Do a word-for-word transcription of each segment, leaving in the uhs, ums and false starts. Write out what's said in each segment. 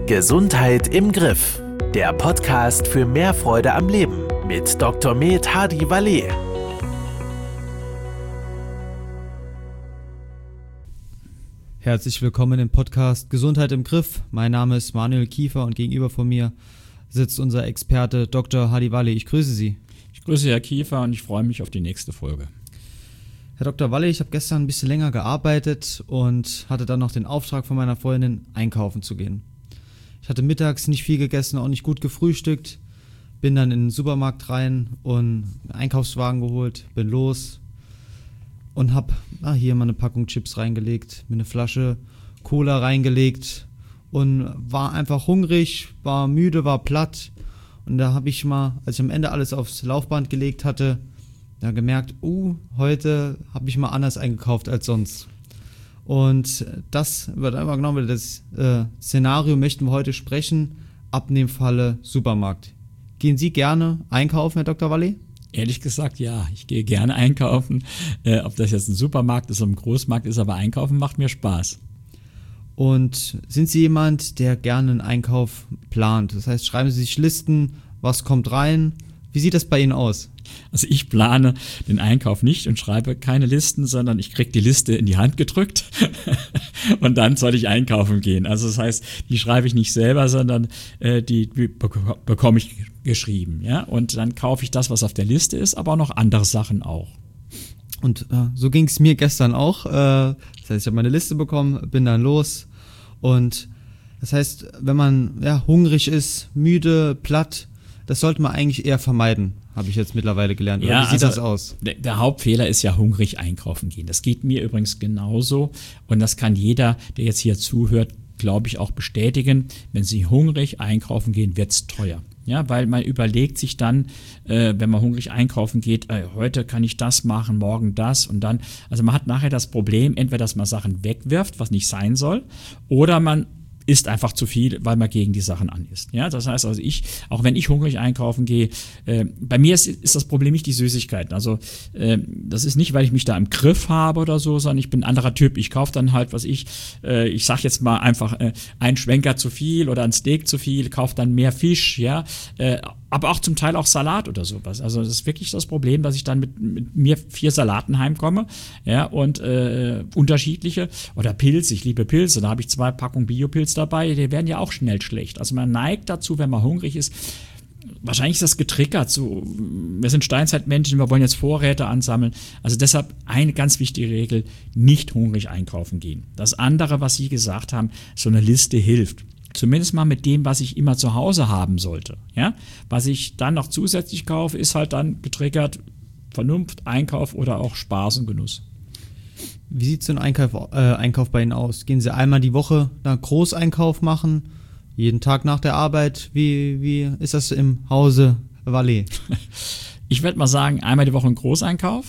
Gesundheit im Griff. Der Podcast für mehr Freude am Leben mit Doktor Med Hadi Valet. Herzlich willkommen im Podcast Gesundheit im Griff. Mein Name ist Manuel Kiefer und gegenüber von mir sitzt unser Experte Doktor Hadi Valet. Ich grüße Sie. Ich grüße Herr Kiefer und ich freue mich auf die nächste Folge. Herr Doktor Valet, ich habe gestern ein bisschen länger gearbeitet und hatte dann noch den Auftrag von meiner Freundin, einkaufen zu gehen. Ich hatte mittags nicht viel gegessen, auch nicht gut gefrühstückt, bin dann in den Supermarkt rein und einen Einkaufswagen geholt, bin los und habe ah, hier mal eine Packung Chips reingelegt, mir eine Flasche Cola reingelegt und war einfach hungrig, war müde, war platt. Und da habe ich mal, als ich am Ende alles aufs Laufband gelegt hatte, da gemerkt, uh, heute habe ich mal anders eingekauft als sonst. Und das wird einfach genommen, das äh, Szenario möchten wir heute sprechen, Abnehmfalle Supermarkt. Gehen Sie gerne einkaufen, Herr Doktor Valet? Ehrlich gesagt, ja, ich gehe gerne einkaufen. Äh, ob das jetzt ein Supermarkt ist oder ein Großmarkt ist, aber einkaufen macht mir Spaß. Und sind Sie jemand, der gerne einen Einkauf plant? Das heißt, schreiben Sie sich Listen, was kommt rein? Wie sieht das bei Ihnen aus? Also ich plane den Einkauf nicht und schreibe keine Listen, sondern ich kriege die Liste in die Hand gedrückt und dann soll ich einkaufen gehen. Also das heißt, die schreibe ich nicht selber, sondern äh, die bek- bekomme ich geschrieben. Ja? Und dann kaufe ich das, was auf der Liste ist, aber auch noch andere Sachen auch. Und äh, so ging es mir gestern auch. Äh, das heißt, ich habe meine Liste bekommen, bin dann los. Und das heißt, wenn man ja, hungrig ist, müde, platt, das sollte man eigentlich eher vermeiden, habe ich jetzt mittlerweile gelernt. Oder ja, wie sieht also das aus? Der, der Hauptfehler ist ja hungrig einkaufen gehen. Das geht mir übrigens genauso und das kann jeder, der jetzt hier zuhört, glaube ich, auch bestätigen. Wenn Sie hungrig einkaufen gehen, wird's teuer. Ja, weil man überlegt sich dann, äh, wenn man hungrig einkaufen geht, äh, heute kann ich das machen, morgen das und dann. Also man hat nachher das Problem, entweder dass man Sachen wegwirft, was nicht sein soll, oder man isst einfach zu viel, weil man gegen die Sachen an isst. Ja, das heißt also ich, auch wenn ich hungrig einkaufen gehe, äh, bei mir ist, ist das Problem nicht die Süßigkeiten. Also äh, das ist nicht, weil ich mich da im Griff habe oder so, sondern ich bin ein anderer Typ. Ich kaufe dann halt, was ich, äh, ich sag jetzt mal einfach äh, ein Schwenker zu viel oder ein Steak zu viel, kaufe dann mehr Fisch, ja, äh, aber auch zum Teil auch Salat oder sowas. Also das ist wirklich das Problem, dass ich dann mit, mit mir vier Salaten heimkomme, ja, und äh, unterschiedliche oder Pilze, ich liebe Pilze, da habe ich zwei Packungen Biopilz dabei, die werden ja auch schnell schlecht. Also man neigt dazu, wenn man hungrig ist, wahrscheinlich ist das getriggert, so, wir sind Steinzeitmenschen, wir wollen jetzt Vorräte ansammeln, also deshalb eine ganz wichtige Regel, nicht hungrig einkaufen gehen. Das andere, was Sie gesagt haben, so eine Liste hilft. Zumindest mal mit dem, was ich immer zu Hause haben sollte. Ja? Was ich dann noch zusätzlich kaufe, ist halt dann getriggert Vernunft, Einkauf oder auch Spaß und Genuss. Wie sieht so ein Einkauf, äh, Einkauf bei Ihnen aus? Gehen Sie einmal die Woche einen Großeinkauf machen? Jeden Tag nach der Arbeit? Wie, wie ist das im Hause Valet? Ich würde mal sagen, einmal die Woche ein Großeinkauf.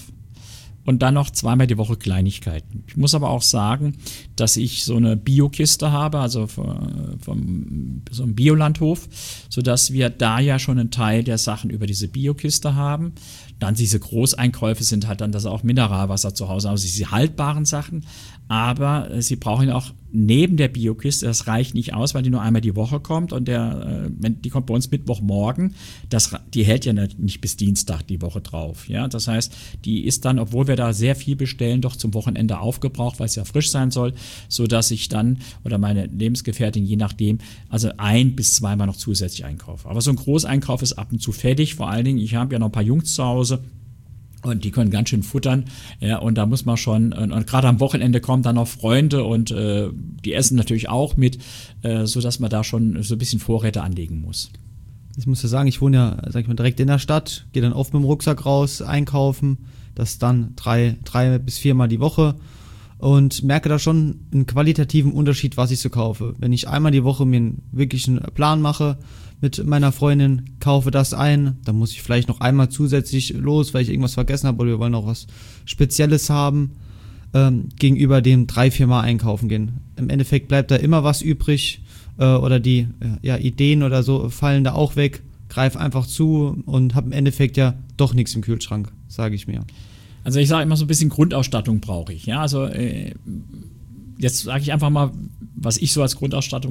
Und dann noch zweimal die Woche Kleinigkeiten. Ich muss aber auch sagen, dass ich so eine Biokiste habe, also vom, vom so einem Biolandhof, sodass wir da ja schon einen Teil der Sachen über diese Biokiste haben. Dann diese Großeinkäufe sind halt dann das auch Mineralwasser zu Hause, also diese haltbaren Sachen. Aber äh, Sie brauchen auch neben der Biokiste, das reicht nicht aus, weil die nur einmal die Woche kommt und der, äh, wenn, die kommt bei uns Mittwochmorgen, das, die hält ja nicht bis Dienstag die Woche drauf. Ja? Das heißt, die ist dann, obwohl wir da sehr viel bestellen, doch zum Wochenende aufgebraucht, weil es ja frisch sein soll, sodass ich dann oder meine Lebensgefährtin, je nachdem, also ein bis zweimal noch zusätzlich einkaufe. Aber so ein Großeinkauf ist ab und zu fertig, vor allen Dingen, ich habe ja noch ein paar Jungs zu Hause, und die können ganz schön futtern, ja, und da muss man schon, und, und gerade am Wochenende kommen dann noch Freunde und äh, die essen natürlich auch mit, äh, sodass man da schon so ein bisschen Vorräte anlegen muss. Ich muss ja sagen, ich wohne ja, sag ich mal, direkt in der Stadt, gehe dann oft mit dem Rucksack raus, einkaufen, das dann drei, drei bis viermal die Woche und merke da schon einen qualitativen Unterschied, was ich so kaufe. Wenn ich einmal die Woche mir einen wirklichen Plan mache, mit meiner Freundin, kaufe das ein, dann muss ich vielleicht noch einmal zusätzlich los, weil ich irgendwas vergessen habe oder wir wollen auch was Spezielles haben, ähm, gegenüber dem drei, vier Mal einkaufen gehen. Im Endeffekt bleibt da immer was übrig äh, oder die äh, ja, Ideen oder so fallen da auch weg, greif einfach zu und habe im Endeffekt ja doch nichts im Kühlschrank, sage ich mir. Also ich sage immer, so ein bisschen Grundausstattung brauche ich. Ja, also äh, jetzt sage ich einfach mal, was ich so als Grundausstattung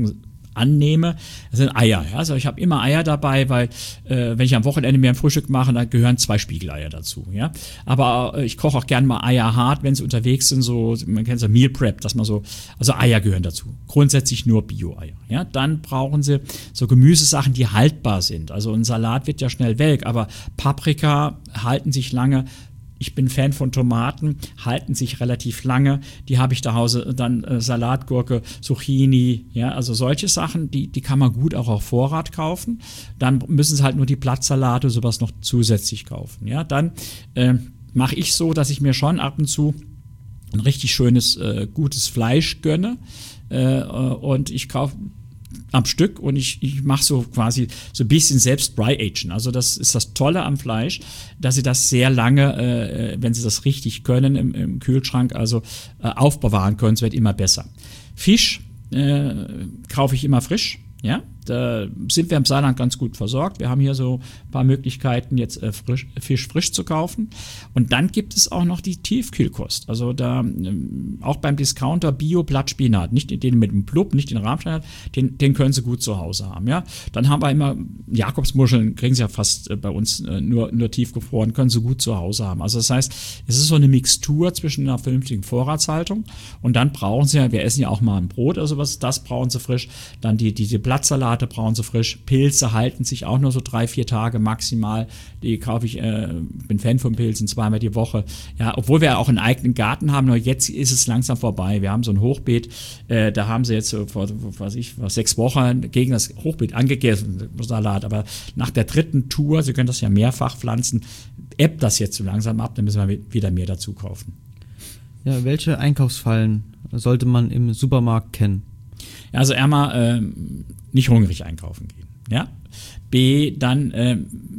annehme, das sind Eier. Ja? Also ich habe immer Eier dabei, weil äh, wenn ich am Wochenende mir ein Frühstück mache, dann gehören zwei Spiegeleier dazu. Ja? Aber äh, ich koche auch gerne mal Eier hart, wenn sie unterwegs sind, so, man kennt so Meal Prep, dass man so, also Eier gehören dazu. Grundsätzlich nur Bio-Eier. Ja? Dann brauchen sie so Gemüsesachen, die haltbar sind. Also ein Salat wird ja schnell welk, aber Paprika halten sich lange. Ich bin Fan von Tomaten, halten sich relativ lange. Die habe ich zu Hause, dann äh, Salatgurke, Zucchini, ja, also solche Sachen, die, die kann man gut auch auf Vorrat kaufen. Dann müssen sie halt nur die Blattsalate, sowas noch zusätzlich kaufen. Ja, dann äh, mache ich so, dass ich mir schon ab und zu ein richtig schönes, äh, gutes Fleisch gönne. Äh, und ich kaufe am Stück und ich, ich mache so quasi so ein bisschen selbst Dry-Agen. Also das ist das Tolle am Fleisch, dass sie das sehr lange, äh, wenn sie das richtig können, im, im Kühlschrank also äh, aufbewahren können. Es wird immer besser. Fisch äh, kaufe ich immer frisch. Ja, da sind wir im Saarland ganz gut versorgt. Wir haben hier so ein paar Möglichkeiten, jetzt äh, frisch, Fisch frisch zu kaufen. Und dann gibt es auch noch die Tiefkühlkost. Also da ähm, auch beim Discounter Bio-Blattspinat, nicht den mit dem Blub, nicht den Rahmstein, den, den können Sie gut zu Hause haben. Ja, dann haben wir immer Jakobsmuscheln, kriegen Sie ja fast äh, bei uns äh, nur, nur tiefgefroren, können Sie gut zu Hause haben. Also das heißt, es ist so eine Mixtur zwischen einer vernünftigen Vorratshaltung und dann brauchen Sie ja, wir essen ja auch mal ein Brot oder sowas, das brauchen Sie frisch, dann die, die, die Blattsalate brauchen sie frisch. Pilze halten sich auch nur so drei, vier Tage maximal. Die kaufe ich, äh, bin Fan von Pilzen, zweimal die Woche. Ja, obwohl wir auch einen eigenen Garten haben, nur jetzt ist es langsam vorbei. Wir haben so ein Hochbeet, äh, da haben sie jetzt so vor, was ich, vor sechs Wochen gegen das Hochbeet angegessen, Salat. Aber nach der dritten Tour, Sie können das ja mehrfach pflanzen, ebbt das jetzt so langsam ab, dann müssen wir wieder mehr dazu kaufen. Ja, welche Einkaufsfallen sollte man im Supermarkt kennen? Also einmal äh, nicht hungrig einkaufen gehen. Ja? B, dann äh,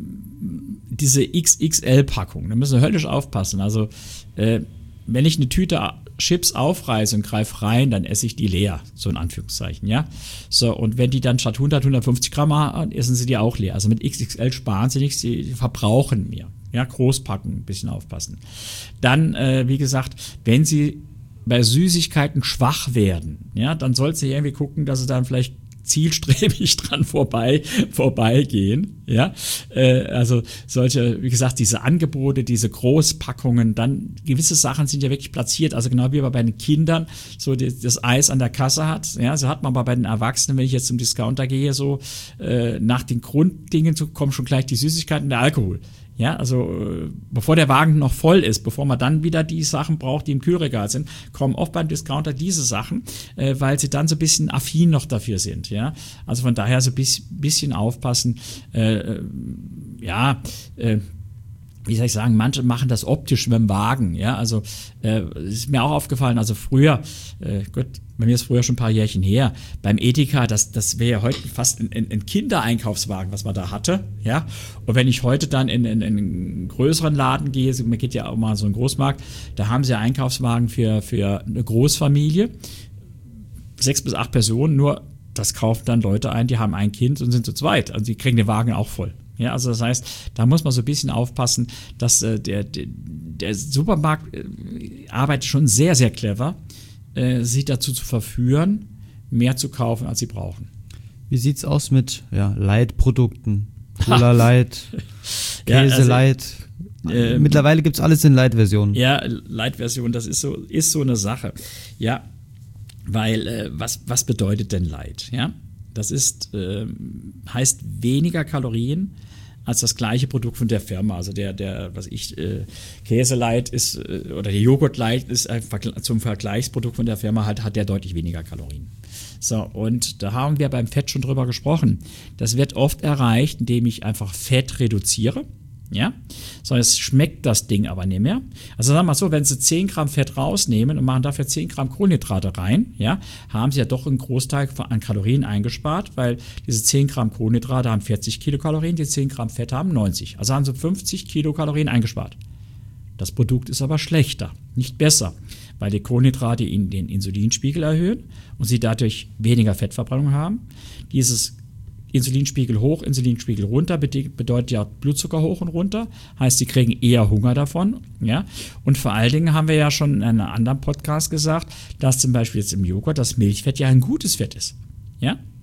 diese X X L-Packung. Da müssen wir höllisch aufpassen. Also äh, wenn ich eine Tüte Chips aufreiße und greife rein, dann esse ich die leer, so in Anführungszeichen. Ja? So, und wenn die dann statt hundert, hundertfünfzig Gramm haben, essen sie die auch leer. Also mit X X L sparen sie nichts, sie verbrauchen mehr. Ja, Großpacken, ein bisschen aufpassen. Dann, äh, wie gesagt, wenn sie bei Süßigkeiten schwach werden, ja, dann sollst du irgendwie gucken, dass sie dann vielleicht zielstrebig dran vorbei vorbeigehen, ja, äh, also solche, wie gesagt, diese Angebote, diese Großpackungen, dann gewisse Sachen sind ja wirklich platziert, also genau wie man bei den Kindern so die, das Eis an der Kasse hat, ja, so hat man aber bei den Erwachsenen, wenn ich jetzt zum Discounter gehe, so äh, nach den Grunddingen zu kommen schon gleich die Süßigkeiten und der Alkohol. Ja, also äh, bevor der Wagen noch voll ist, bevor man dann wieder die Sachen braucht, die im Kühlregal sind, kommen oft beim Discounter diese Sachen, äh, weil sie dann so ein bisschen affin noch dafür sind. Ja, also von daher so ein bisschen, bisschen aufpassen. Äh, ja, äh, wie soll ich sagen, manche machen das optisch mit dem Wagen, ja, also äh, ist mir auch aufgefallen, also früher, äh, Gott, bei mir ist früher schon ein paar Jährchen her, beim Edeka, das, das wäre ja heute fast ein, ein Kindereinkaufswagen, was man da hatte, ja, und wenn ich heute dann in, in, in einen größeren Laden gehe, man geht ja auch mal so einen Großmarkt, da haben sie ja Einkaufswagen für, für eine Großfamilie, sechs bis acht Personen, nur das kaufen dann Leute ein, die haben ein Kind und sind zu zweit, also die kriegen den Wagen auch voll. Ja, also das heißt, da muss man so ein bisschen aufpassen, dass äh, der, der, der Supermarkt äh, arbeitet schon sehr, sehr clever, äh, sie dazu zu verführen, mehr zu kaufen, als sie brauchen. Wie sieht's aus mit ja, Light-Produkten? Cola Light, Käse ja, also, Light. Äh, Mittlerweile gibt's alles in Light-Versionen. Ja, Light-Version, das ist so, ist so eine Sache. Ja, weil äh, was, was bedeutet denn Light? Ja, das ist, äh, heißt weniger Kalorien als das gleiche Produkt von der Firma. Also der, der was ich, äh, Käse Light ist, äh, oder der Joghurt Light ist ein Vergl- zum Vergleichsprodukt von der Firma, halt, hat der deutlich weniger Kalorien. So, und da haben wir beim Fett schon drüber gesprochen. Das wird oft erreicht, indem ich einfach Fett reduziere. Ja, so, es schmeckt das Ding aber nicht mehr. Also sagen wir mal so, wenn Sie zehn Gramm Fett rausnehmen und machen dafür zehn Gramm Kohlenhydrate rein, ja, haben Sie ja doch einen Großteil an Kalorien eingespart, weil diese zehn Gramm Kohlenhydrate haben vierzig Kilokalorien, die zehn Gramm Fett haben neunzig. Also haben Sie fünfzig Kilokalorien eingespart. Das Produkt ist aber schlechter, nicht besser, weil die Kohlenhydrate Ihnen den Insulinspiegel erhöhen und Sie dadurch weniger Fettverbrennung haben. Dieses Insulinspiegel hoch, Insulinspiegel runter, bedeutet ja Blutzucker hoch und runter, heißt, sie kriegen eher Hunger davon, ja, und vor allen Dingen haben wir ja schon in einem anderen Podcast gesagt, dass zum Beispiel jetzt im Joghurt das Milchfett ja ein gutes Fett ist, ja,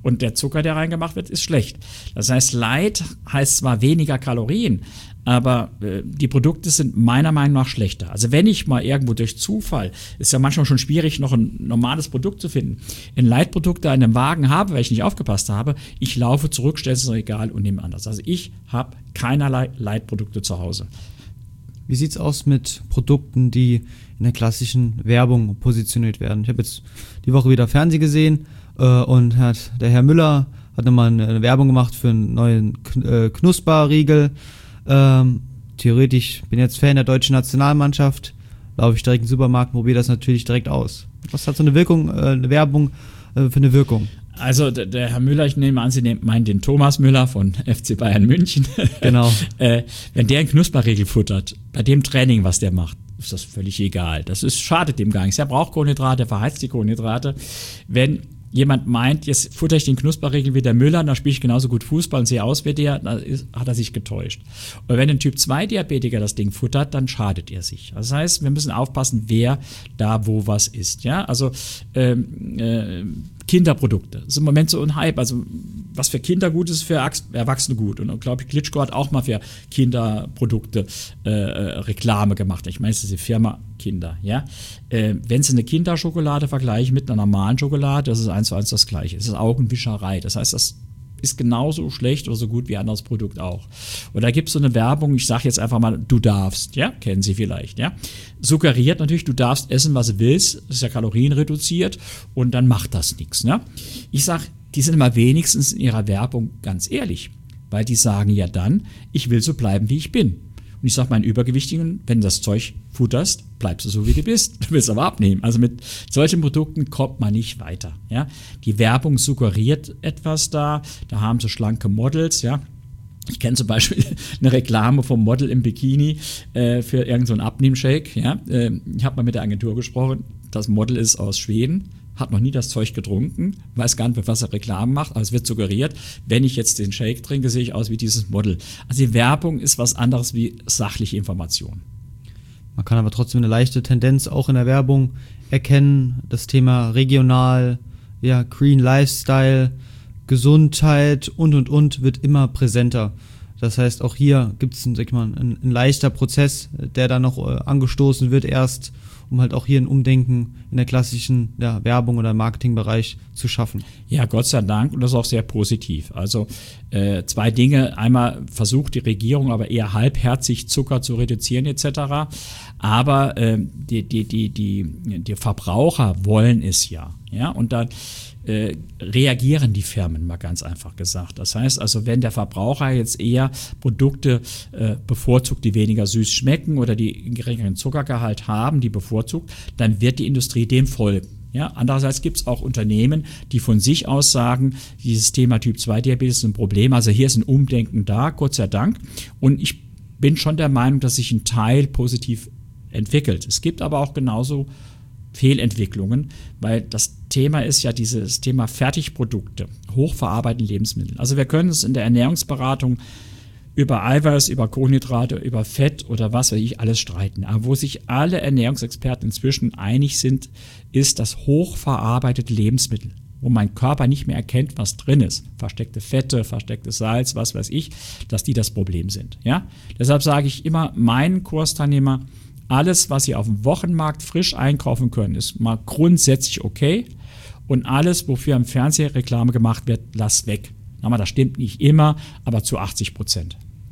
und der Zucker, der reingemacht wird, ist schlecht. Das heißt, Light heißt zwar weniger Kalorien, aber äh, die Produkte sind meiner Meinung nach schlechter. Also wenn ich mal irgendwo durch Zufall, ist ja manchmal schon schwierig, noch ein normales Produkt zu finden, ein Light-Produkt da in einem Wagen habe, weil ich nicht aufgepasst habe, ich laufe zurück, stelle es ins Regal und nehme anders. Also ich habe keinerlei Light-Produkte zu Hause. Wie sieht es aus mit Produkten, die in der klassischen Werbung positioniert werden? Ich habe jetzt die Woche wieder Fernsehen gesehen äh, und hat der Herr Müller hat nochmal eine Werbung gemacht für einen neuen Kn- äh, Knusperriegel. Ähm, theoretisch bin jetzt Fan der deutschen Nationalmannschaft, laufe ich direkt in den Supermarkt, probiere das natürlich direkt aus. Was hat so eine Wirkung, äh, eine Werbung äh, für eine Wirkung? Also der, der Herr Müller, ich nehme an, Sie meinen den Thomas Müller von F C Bayern München. Genau. äh, wenn der einen Knusperriegel futtert, bei dem Training, was der macht, ist das völlig egal. Das ist, schadet dem gar nichts. Er braucht Kohlenhydrate, er verheizt die Kohlenhydrate. Wenn jemand meint, jetzt futter ich den Knusperriegel wie der Müller, dann spiele ich genauso gut Fußball und sehe aus wie der, dann ist, hat er sich getäuscht. Und wenn ein Typ zwei Diabetiker das Ding futtert, dann schadet er sich. Das heißt, wir müssen aufpassen, wer da wo was isst. Ja? Also ähm, äh, Kinderprodukte. Das ist im Moment so ein Hype. Also was für Kinder gut ist, für Erwachsene gut. Und glaube ich, Klitschko hat auch mal für Kinderprodukte äh, Reklame gemacht. Ich meine, es ist die Firma Kinder. Ja? Äh, wenn Sie eine Kinderschokolade vergleichen mit einer normalen Schokolade, das ist eins zu eins das Gleiche. Es ist Augenwischerei. Das heißt, das ist genauso schlecht oder so gut wie ein anderes Produkt auch. Und da gibt es so eine Werbung, ich sage jetzt einfach mal, du darfst, ja, kennen Sie vielleicht, ja. Suggeriert natürlich, du darfst essen, was du willst, das ist ja kalorienreduziert und dann macht das nichts, ne? Ich sage, die sind immer wenigstens in ihrer Werbung ganz ehrlich, weil die sagen ja dann, ich will so bleiben, wie ich bin. Und ich sage meinen Übergewichtigen, wenn du das Zeug futterst, bleibst du so, wie du bist. Du willst aber abnehmen. Also mit solchen Produkten kommt man nicht weiter. Ja? Die Werbung suggeriert etwas da. Da haben sie schlanke Models. Ja? Ich kenne zum Beispiel eine Reklame vom Model im Bikini äh, für irgendeinen so Abnehmshake. Ja? Äh, ich habe mal mit der Agentur gesprochen. Das Model ist aus Schweden. Hat noch nie das Zeug getrunken, weiß gar nicht, was er Reklame macht, aber es wird suggeriert, wenn ich jetzt den Shake trinke, sehe ich aus wie dieses Model. Also die Werbung ist was anderes wie sachliche Information. Man kann aber trotzdem eine leichte Tendenz auch in der Werbung erkennen. Das Thema regional, ja, Green Lifestyle, Gesundheit und und und wird immer präsenter. Das heißt, auch hier gibt es sag ich mal, ein, ein leichter Prozess, der dann noch äh, angestoßen wird erst, um halt auch hier ein Umdenken in der klassischen ja, Werbung oder Marketingbereich zu schaffen. Ja, Gott sei Dank, und das ist auch sehr positiv. Also äh, zwei Dinge. Einmal versucht die Regierung aber eher halbherzig Zucker zu reduzieren et cetera. Aber äh, die, die, die, die, die Verbraucher wollen es ja. Ja, und dann äh, reagieren die Firmen, mal ganz einfach gesagt. Das heißt also, wenn der Verbraucher jetzt eher Produkte äh, bevorzugt, die weniger süß schmecken oder die einen geringeren Zuckergehalt haben, die bevorzugt, dann wird die Industrie dem folgen. Ja, andererseits gibt es auch Unternehmen, die von sich aus sagen, dieses Thema Typ zwei Diabetes ist ein Problem. Also hier ist ein Umdenken da, Gott sei Dank. Und ich bin schon der Meinung, dass sich ein Teil positiv entwickelt. Es gibt aber auch genauso Fehlentwicklungen, weil das Thema ist ja dieses Thema Fertigprodukte, hochverarbeitete Lebensmittel. Also wir können es in der Ernährungsberatung über Eiweiß, über Kohlenhydrate, über Fett oder was weiß ich alles streiten. Aber wo sich alle Ernährungsexperten inzwischen einig sind, ist das hochverarbeitete Lebensmittel, wo mein Körper nicht mehr erkennt, was drin ist. Versteckte Fette, verstecktes Salz, was weiß ich, dass die das Problem sind. Ja? Deshalb sage ich immer meinen Kursteilnehmer, alles, was Sie auf dem Wochenmarkt frisch einkaufen können, ist mal grundsätzlich okay. Und alles, wofür im Fernsehen Reklame gemacht wird, lass weg. Aber das stimmt nicht immer, aber zu achtzig Prozent.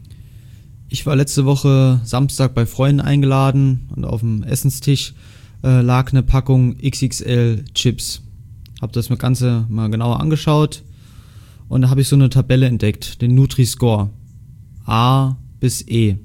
Ich war letzte Woche Samstag bei Freunden eingeladen und auf dem Essenstisch äh, lag eine Packung X X L Chips. Hab das mir Ganze mal genauer angeschaut und da habe ich so eine Tabelle entdeckt, den Nutri-Score. A bis E.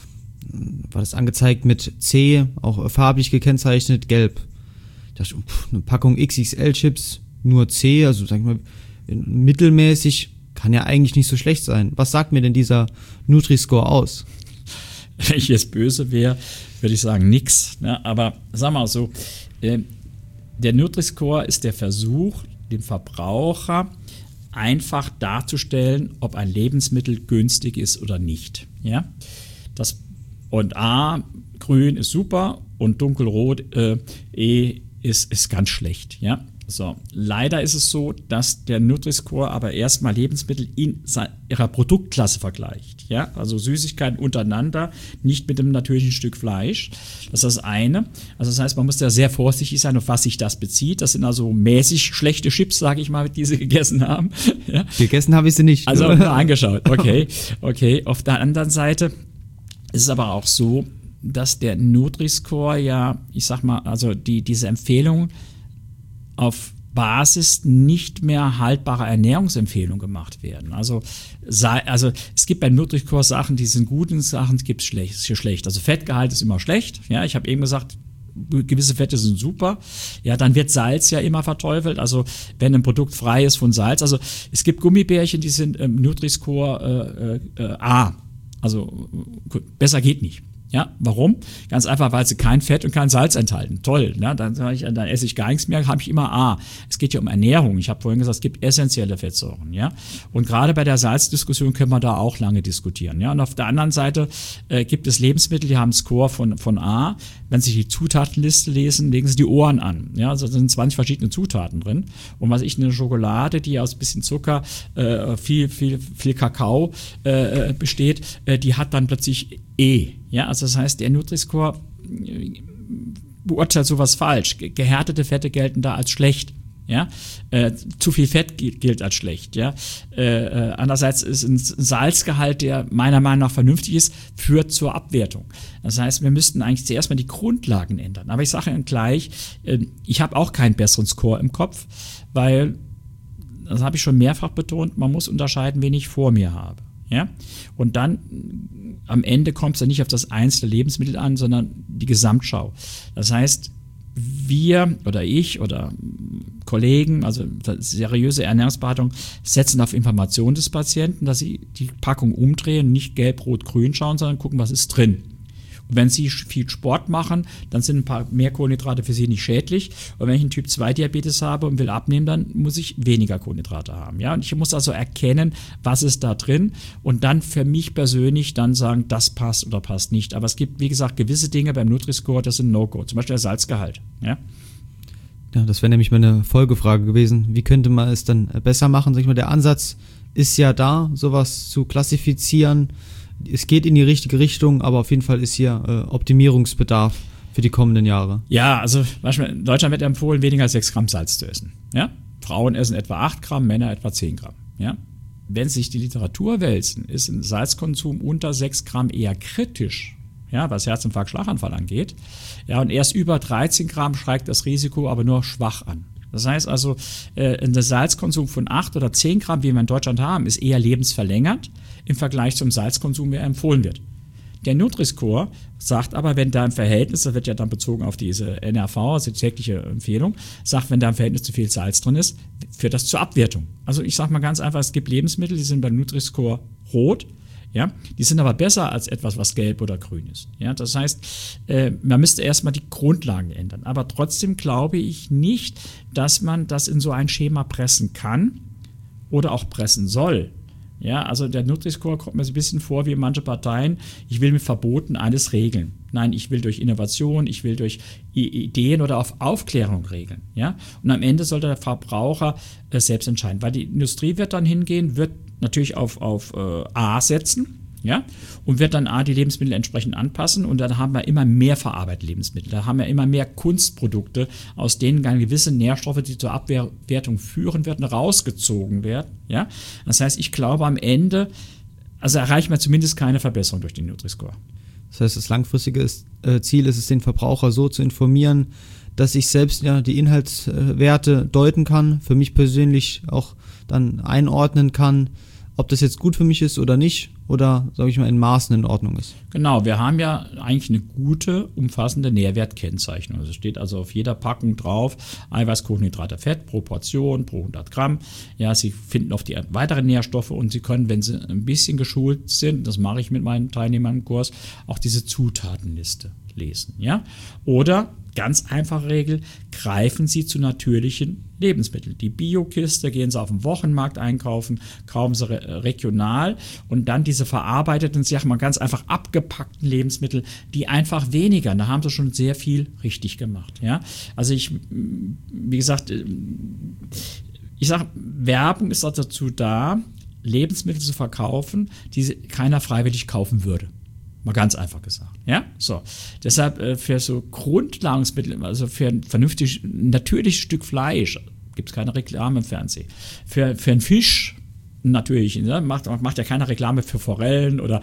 War das angezeigt mit C, auch farblich gekennzeichnet, gelb. Ich dachte, pff, eine Packung X X L Chips, nur C, also sag ich mal, mittelmäßig, kann ja eigentlich nicht so schlecht sein. Was sagt mir denn dieser Nutri-Score aus? Wenn ich jetzt böse wäre, würde ich sagen, nix. Ne? Aber sag mal so, äh, der Nutri-Score ist der Versuch, dem Verbraucher einfach darzustellen, ob ein Lebensmittel günstig ist oder nicht. Ja? Das Und A, grün ist super und dunkelrot, äh, E ist, ist ganz schlecht. Ja? So, leider ist es so, dass der Nutri-Score aber erstmal Lebensmittel in ihrer Produktklasse vergleicht. Ja? Also Süßigkeiten untereinander, nicht mit einem natürlichen Stück Fleisch. Das ist das eine. Also das heißt, man muss da sehr vorsichtig sein, auf was sich das bezieht. Das sind also mäßig schlechte Chips, sage ich mal, die sie gegessen haben. Ja? Gegessen habe ich sie nicht. Also nur angeschaut. Okay, okay. Auf der anderen Seite ist es aber auch so, dass der Nutri-Score ja, ich sag mal, also die, diese Empfehlung auf Basis nicht mehr haltbarer Ernährungsempfehlungen gemacht werden. Also, sei, also es gibt beim Nutri-Score Sachen, die sind gut und Sachen gibt es schlecht, schlecht. Also Fettgehalt ist immer schlecht. Ja, ich habe eben gesagt, gewisse Fette sind super. Ja, dann wird Salz ja immer verteufelt. Also wenn ein Produkt frei ist von Salz. Also es gibt Gummibärchen, die sind im Nutri-Score äh, äh, A. Also besser geht nicht. Ja, warum? Ganz einfach, weil sie kein Fett und kein Salz enthalten. Toll, ne? dann, sag ich, dann esse ich gar nichts mehr, habe ich immer A. Es geht ja um Ernährung. Ich habe vorhin gesagt, es gibt essentielle Fettsäuren. Ja? Und gerade bei der Salzdiskussion können wir da auch lange diskutieren. Ja? Und auf der anderen Seite äh, gibt es Lebensmittel, die haben einen Score von, von A. Wenn Sie die Zutatenliste lesen, legen Sie die Ohren an. Ja? Also da sind zwanzig verschiedene Zutaten drin. Und was ich, eine Schokolade, die aus ein bisschen Zucker, äh, viel, viel, viel Kakao äh, besteht, äh, die hat dann plötzlich E. Ja, also das heißt, der Nutri-Score beurteilt sowas falsch. Gehärtete Fette gelten da als schlecht. Ja, äh, zu viel Fett gilt als schlecht. Ja, äh, äh, andererseits ist ein Salzgehalt, der meiner Meinung nach vernünftig ist, führt zur Abwertung. Das heißt, wir müssten eigentlich zuerst mal die Grundlagen ändern. Aber ich sage Ihnen gleich, äh, ich habe auch keinen besseren Score im Kopf, weil, das habe ich schon mehrfach betont, man muss unterscheiden, wen ich vor mir habe. Ja, und dann am Ende kommt es ja nicht auf das einzelne Lebensmittel an, sondern die Gesamtschau. Das heißt, wir oder ich oder Kollegen, also seriöse Ernährungsberatung, setzen auf Information des Patienten, dass sie die Packung umdrehen, nicht gelb, rot, grün schauen, sondern gucken, was ist drin. Und wenn Sie viel Sport machen, dann sind ein paar mehr Kohlenhydrate für Sie nicht schädlich. Und wenn ich einen Typ zwei Diabetes habe und will abnehmen, dann muss ich weniger Kohlenhydrate haben. Ja? Und ich muss also erkennen, was ist da drin und dann für mich persönlich dann sagen, das passt oder passt nicht. Aber es gibt, wie gesagt, gewisse Dinge beim Nutri-Score, das sind No-Go. Zum Beispiel der Salzgehalt. Ja? Ja, das wäre nämlich meine Folgefrage gewesen. Wie könnte man es dann besser machen? Sag ich mal, der Ansatz ist ja da, sowas zu klassifizieren. Es geht in die richtige Richtung, aber auf jeden Fall ist hier äh, Optimierungsbedarf für die kommenden Jahre. Ja, also in Deutschland wird empfohlen, weniger als sechs Gramm Salz zu essen. Ja? Frauen essen etwa acht Gramm, Männer etwa zehn Gramm. Ja? Wenn sich die Literatur wälzen, ist ein Salzkonsum unter sechs Gramm eher kritisch, ja, was Herzinfarkt, Schlaganfall angeht. Ja, und erst über dreizehn Gramm steigt das Risiko aber nur schwach an. Das heißt also, äh, ein Salzkonsum von acht oder zehn Gramm, wie wir in Deutschland haben, ist eher lebensverlängernd im Vergleich zum Salzkonsum, der empfohlen wird. Der Nutri-Score sagt aber, wenn da im Verhältnis, das wird ja dann bezogen auf diese N R V, also die tägliche Empfehlung, sagt, wenn da im Verhältnis zu viel Salz drin ist, führt das zur Abwertung. Also ich sage mal ganz einfach, es gibt Lebensmittel, die sind beim Nutri-Score rot, ja, die sind aber besser als etwas, was gelb oder grün ist. Ja, das heißt, äh, man müsste erstmal die Grundlagen ändern. Aber trotzdem glaube ich nicht, dass man das in so ein Schema pressen kann oder auch pressen soll. Ja, also der Nutri-Score kommt mir so ein bisschen vor wie manche Parteien, ich will mit Verboten alles regeln. Nein, ich will durch Innovation, ich will durch Ideen oder auf Aufklärung regeln. Ja? Und am Ende sollte der Verbraucher äh, selbst entscheiden, weil die Industrie wird dann hingehen, wird natürlich auf, auf äh, A setzen, ja, und wird dann A die Lebensmittel entsprechend anpassen und dann haben wir immer mehr verarbeitete Lebensmittel, da haben wir immer mehr Kunstprodukte, aus denen dann gewisse Nährstoffe, die zur Abwertung führen werden, rausgezogen werden, ja. Das heißt, ich glaube am Ende, also erreichen wir zumindest keine Verbesserung durch den Nutri-Score. Das heißt, das langfristige ist, äh, Ziel ist es, den Verbraucher so zu informieren, dass ich selbst ja die Inhaltswerte deuten kann, für mich persönlich auch dann einordnen kann, ob das jetzt gut für mich ist oder nicht, oder, sage ich mal, in Maßen in Ordnung ist. Genau, wir haben ja eigentlich eine gute, umfassende Nährwertkennzeichnung. Es steht also auf jeder Packung drauf, Eiweiß, Kohlenhydrate, Fett pro Portion, pro hundert Gramm. Ja, Sie finden auf die weiteren Nährstoffe und Sie können, wenn Sie ein bisschen geschult sind, das mache ich mit meinen Teilnehmern im Kurs, auch diese Zutatenliste lesen. Ja? Oder Ganz einfache Regel, greifen Sie zu natürlichen Lebensmitteln. Die Bio-Kiste, gehen Sie auf den Wochenmarkt einkaufen, kaufen Sie re- regional und dann diese verarbeiteten, ich sag mal ganz einfach abgepackten Lebensmittel, die einfach weniger, da haben Sie schon sehr viel richtig gemacht. Ja? Also ich, wie gesagt, ich sage, Werbung ist dazu da, Lebensmittel zu verkaufen, die keiner freiwillig kaufen würde. Mal ganz einfach gesagt. Ja, so. Deshalb äh, für so Grundnahrungsmittel, also für ein vernünftig, natürliches Stück Fleisch, gibt es keine Reklame im Fernsehen. Für, für einen Fisch, natürlich, ne, macht, macht ja keine Reklame für Forellen oder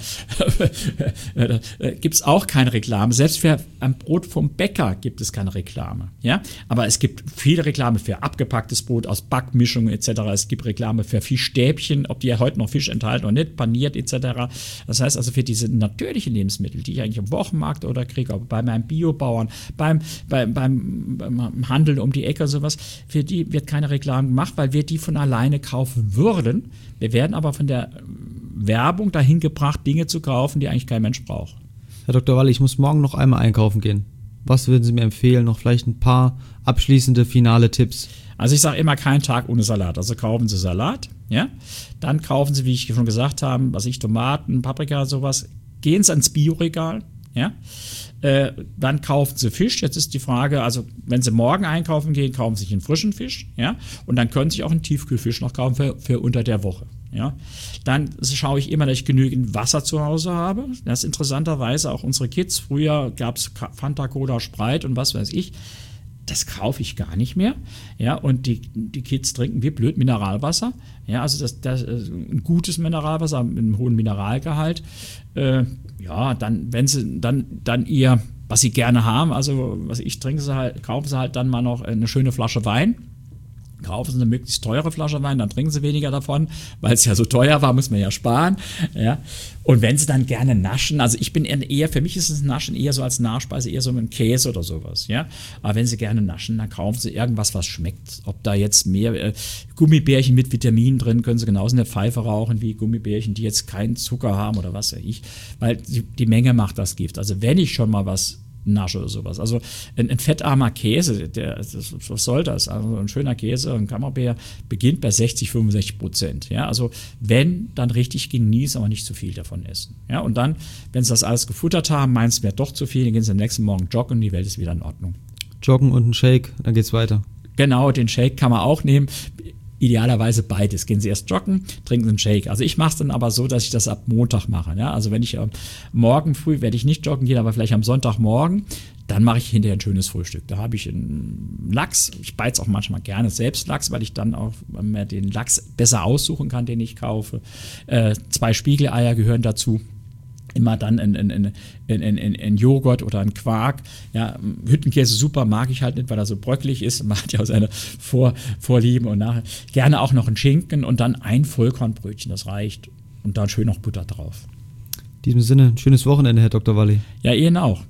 äh, gibt es auch keine Reklame. Selbst für ein Brot vom Bäcker gibt es keine Reklame. Ja? Aber es gibt viele Reklame für abgepacktes Brot aus Backmischungen et cetera. Es gibt Reklame für Fischstäbchen, ob die ja heute noch Fisch enthalten oder nicht, paniert et cetera. Das heißt also für diese natürlichen Lebensmittel, die ich eigentlich am Wochenmarkt oder kriege, bei meinem Biobauern, beim, beim, beim, beim Handel um die Ecke sowas, für die wird keine Reklame gemacht, weil wir die von alleine kaufen würden. Wir werden aber von der Werbung dahin gebracht, Dinge zu kaufen, die eigentlich kein Mensch braucht. Herr Doktor Walle, ich muss morgen noch einmal einkaufen gehen. Was würden Sie mir empfehlen? Noch vielleicht ein paar abschließende, finale Tipps? Also ich sage immer, kein Tag ohne Salat. Also kaufen Sie Salat, ja. Dann kaufen Sie, wie ich schon gesagt habe, was ich, Tomaten, Paprika, sowas. Gehen Sie ans Bioregal, ja. Äh, dann kaufen Sie Fisch. Jetzt ist die Frage, also wenn Sie morgen einkaufen gehen, kaufen Sie sich einen frischen Fisch, ja, und dann können Sie sich auch einen Tiefkühlfisch noch kaufen für, für unter der Woche, ja. Dann schaue ich immer, dass ich genügend Wasser zu Hause habe. Das ist interessanterweise auch unsere Kids. Früher gab es Fanta, Cola, Sprite und was weiß ich. Das kaufe ich gar nicht mehr, ja, und die, die Kids trinken wie blöd Mineralwasser, ja, also das, das ein gutes Mineralwasser mit einem hohen Mineralgehalt, äh, ja, dann, wenn sie dann, dann ihr, was sie gerne haben, also was ich trinke, sie halt, kaufen sie halt dann mal noch eine schöne Flasche Wein. Kaufen Sie eine möglichst teure Flasche Wein, dann trinken Sie weniger davon, weil es ja so teuer war, muss man ja sparen. Ja. Und wenn Sie dann gerne naschen, also ich bin eher, für mich ist das Naschen eher so als Nachspeise, eher so mit Käse oder sowas. Ja. Aber wenn Sie gerne naschen, dann kaufen Sie irgendwas, was schmeckt. Ob da jetzt mehr äh, Gummibärchen mit Vitaminen drin, können Sie genauso eine Pfeife rauchen wie Gummibärchen, die jetzt keinen Zucker haben oder was weiß ich. Weil die, die Menge macht das Gift. Also wenn ich schon mal was Nasche oder sowas. Also ein, ein fettarmer Käse, der, das, was soll das? Also ein schöner Käse, ein Camembert beginnt bei sechzig, fünfundsechzig Prozent. Ja? Also wenn, dann richtig genießen, aber nicht zu viel davon essen. Ja? Und dann, wenn Sie das alles gefuttert haben, meinen Sie, wäre doch zu viel, dann gehen Sie am nächsten Morgen joggen und die Welt ist wieder in Ordnung. Joggen und ein Shake, dann geht's weiter. Genau, den Shake kann man auch nehmen. Idealerweise beides. Gehen Sie erst joggen, trinken Sie einen Shake. Also ich mache es dann aber so, dass ich das ab Montag mache. Ja? Also wenn ich äh, morgen früh, werde ich nicht joggen gehen, aber vielleicht am Sonntagmorgen, dann mache ich hinterher ein schönes Frühstück. Da habe ich einen Lachs. Ich beize auch manchmal gerne selbst Lachs, weil ich dann auch mehr den Lachs besser aussuchen kann, den ich kaufe. Äh, zwei Spiegeleier gehören dazu. Immer dann ein, ein, ein, ein, ein, ein Joghurt oder ein Quark. Ja, Hüttenkäse super, mag ich halt nicht, weil er so bröckelig ist. Man hat ja auch seine Vor, Vorlieben und nachher. Gerne auch noch ein Schinken und dann ein Vollkornbrötchen, das reicht. Und dann schön noch Butter drauf. In diesem Sinne, ein schönes Wochenende, Herr Doktor Walle. Ja, Ihnen auch.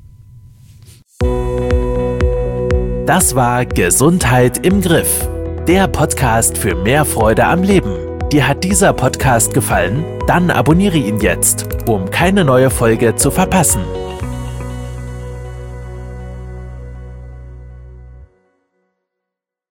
Das war Gesundheit im Griff, der Podcast für mehr Freude am Leben. Dir hat dieser Podcast gefallen? Dann abonniere ihn jetzt, um keine neue Folge zu verpassen.